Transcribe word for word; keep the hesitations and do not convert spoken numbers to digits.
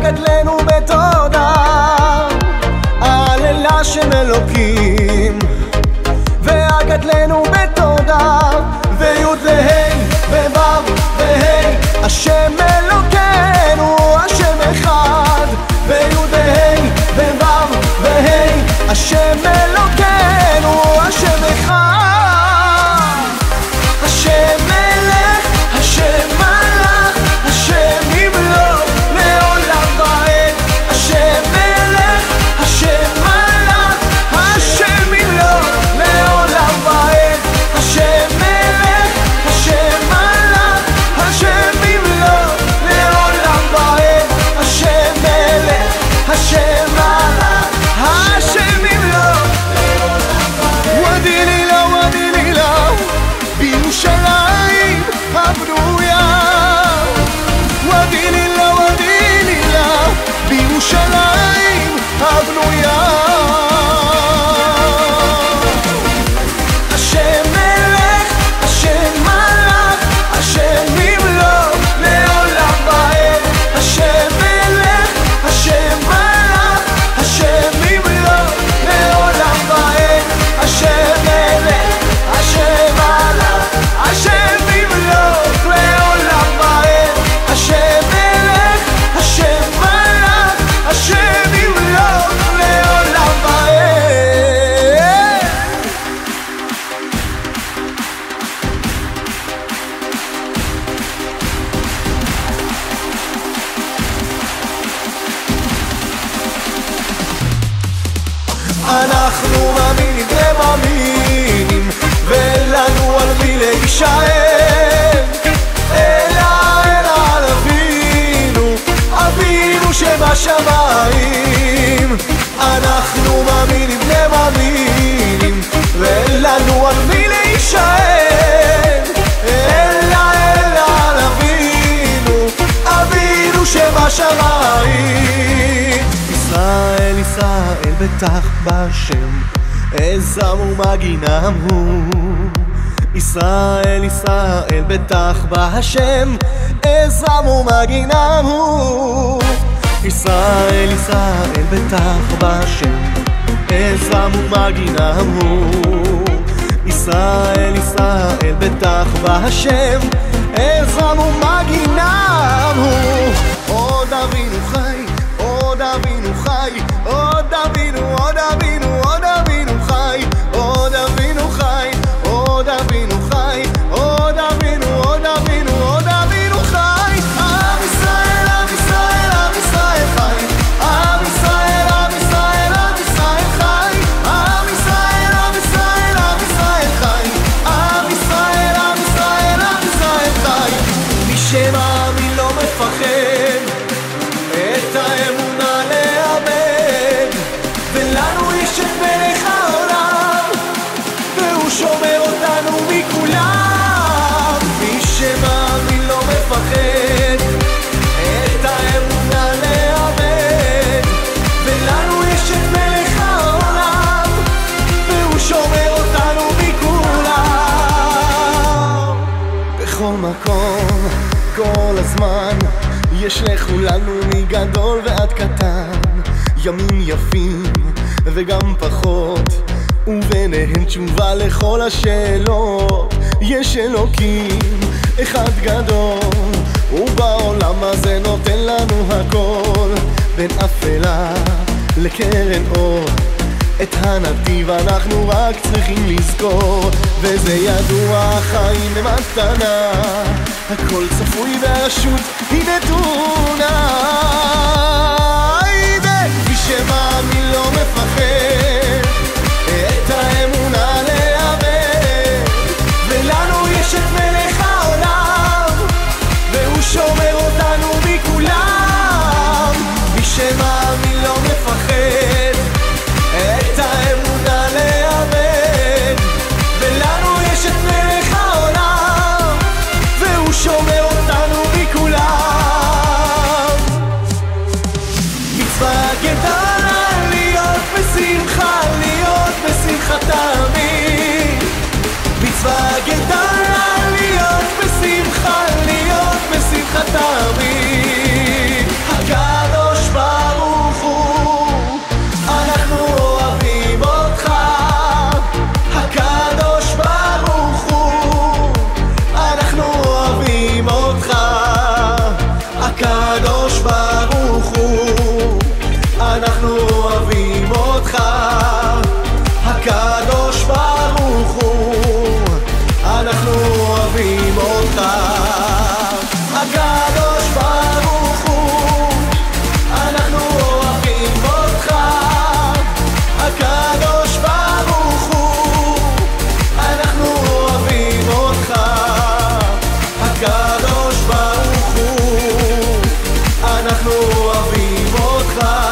והגדלנו בתודה על אל השם אלוקים, והגדלנו בתודה ויוד והי ובב והי השם אלוקינו השם אחד, ויוד והי ובב והי השם אלוקינו השם אחד. השם מלך, השם מלך, השם ימלוך לעולם ועד. השם מלך, השם מלך, השם ימלוך לעולם ועד. השם מלך, השם מלך, השם ימלוך לעולם ועד. השם מלך, השם מלך, השם ימלוך לעולם ועד. ודי לילה ודי לילה בירושלים הבנויה, ודי לילה ודי לילה בירושלים הבנויה. השם מלך, השם מלך, השם ימלוך לעולם ועד. השם מלך, השם מלך, השם ימלוך לעולם ועד. השם מלך, השם מלך, השם ימלוך לעולם ועד. השם מלך, השם מלך, השם ימלוך לעולם ועד. אנחנו מאמינים ומאמינים ואין לנו על מי להישען, אלא אלא על אבינו, אבינו שבשמיים. אנחנו מאמינים ומאמינים ואין לנו על מי להישען, אלא אלא על אבינו, אבינו שבשמיים. ישראל ישראל בטח בשם עזם ומגינם הוא. ישראל ישראל בטח בהשם עזם ומגינם הוא. ישראל ישראל בטח בהשם עזם ומגינם הוא. ישראל ישראל בטח בהשם עזם ומגינם הוא. עוד אבינו חי, עוד אבינו חי, עוד אבינו, עוד אבינו, עוד אבינו חי, עוד אבינו חי, עוד אבינו חי, עוד אבינו, עוד אבינו, עוד אבינו חי. עם ישראל, עם ישראל, עם ישראל חי. עם ישראל, עם ישראל, עם ישראל חי. עם ישראל, עם ישראל, עם ישראל חי. עם ישראל, עם ישראל, עם ישראל חי. מי שמאמין לא מפחד את האמונה לאבד, ולנו יש את מלך העולם והוא שומר אותנו מכולם. מי שמאמין לא מפחד את האמונה לאבד, ולנו יש את מלך העולם והוא שומר אותנו מכולם. בכל מקום כל הזמן יש לכולנו מגדול ועד קטן, ימים יפים וגם פחות, וביניהם תשובה לכל השאלות. יש אלוקים אחד גדול, ובעולם הזה נותן לנו הכל, בין אפלה לקרן אור. את הנתיב אנחנו רק צריכים לזכור, וזה ידוע, החיים הם מתנה, הכל צפוי והרשות היא נתונה. מי שמאמין לא מפחד את האמונה לאבד, ולנו יש את מלך העולם והוא שומר אותנו מכולם. מי שמאמין לא מפחד את האמונה לאבד, ולנו יש את מלך העולם והוא שומר אותנו מכולם. מצווה גדולה להיות בשמחה, להיות בשמחה תמיד. מצווה גדולה להיות בשמחה, להיות בשמחה תמיד. הקדוש אותך